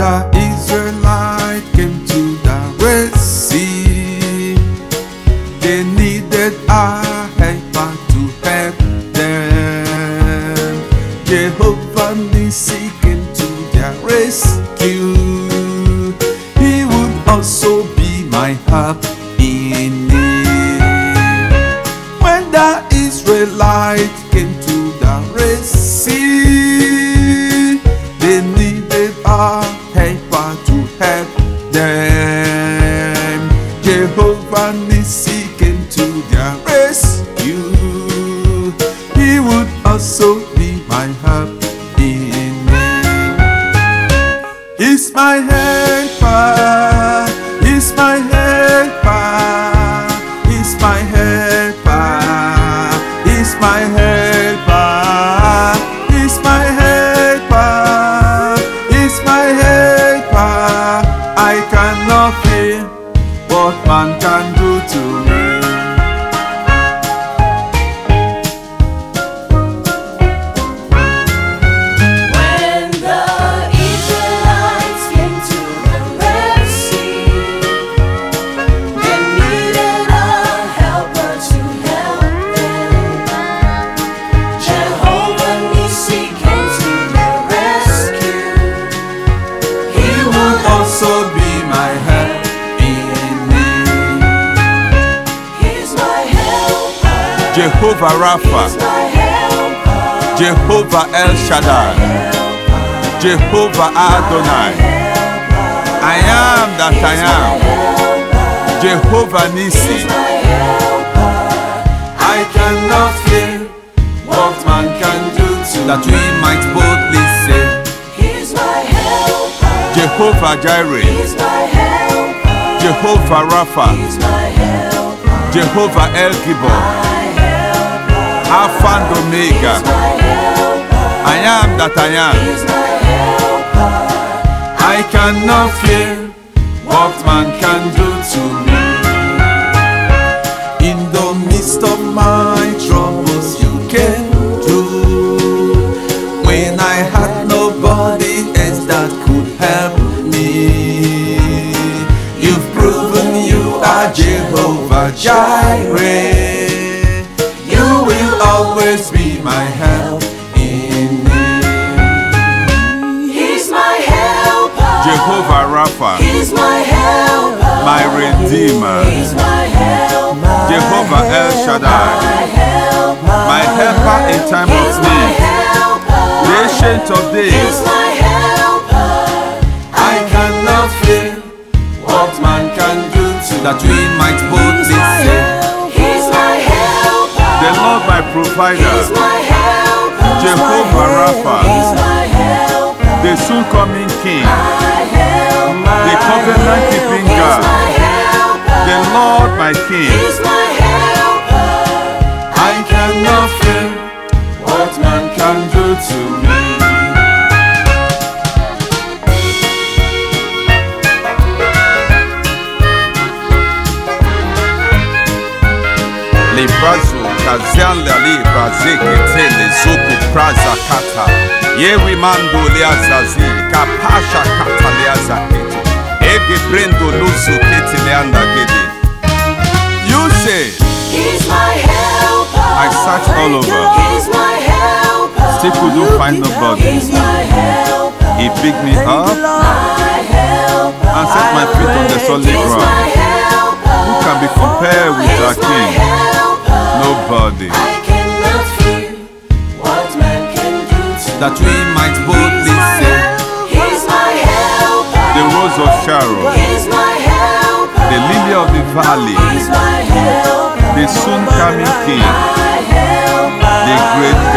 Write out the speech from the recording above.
the Israelites came to the Red Sea, they needed a helper to help them. Jehovah Nissi came to their rescue. He would also be my help in need. When the Israelites came to the Red Sea, they needed a helper to help them. Jehovah Nissi came to their rescue. He would also be my help in need. He's my helper. He's my helper. He's my helper. He's my helper. He's my helper. He's my helper. I cannot fear what man can do to me. When the Israelites came to the Red Sea, they needed a helper to help them. Jehovah Nissi came to their rescue. He would also be my help in need. He's my helper. Jehovah Rapha, He's my helper. Jehovah El Shaddai, Jehovah Adonai, I am that I am, Jehovah Nissi. I cannot fear what man can do to that we might boldly say, He's my helper. Jehovah Jireh, He's my helper. Jehovah Rapha, He's my helper. Jehovah El Gibor, Alpha and Omega, My helper. I am that I am. He's my helper. I cannot fear what man can do to me. In the midst of my troubles you came through. When I had nobody else that could help me, you've proven you are Jehovah Jireh. You will always be my help in need. He's my helper. Jehovah Rapha, He's my helper. my Redeemer, He's my helper. Jehovah El Shaddai, My helper. my helper in time of He's my need, helper. the ancient of He's days. my helper. I cannot fear what man can do to that we might boldly say, He's my helper. the Lord my provider, He's my helper. Jehovah Rapha, He's my helper. the soon coming King, My helper. the covenant keeping He's God, my helper. the Lord my King. He's my helper. I cannot fear what man can do to me. Librazo kazian lali brazeke tele zoko praza kata yewi mando liazazi kapasha kata liazakete ege brendo luzu kete leanda gede. You say He's my helper. I searched all over, He's my helper. still couldn't find nobody. He's my helper. He picked me up My helper. and set my feet on the solid He's ground. my helper. Who can be compared with our He's my King? helper. Nobody. I cannot fear what man can do to That we might boldly say, He's my helper. the rose of Sharon, He's my helper. the lily of the valley, He's my helper. the soon coming King, My helper. the great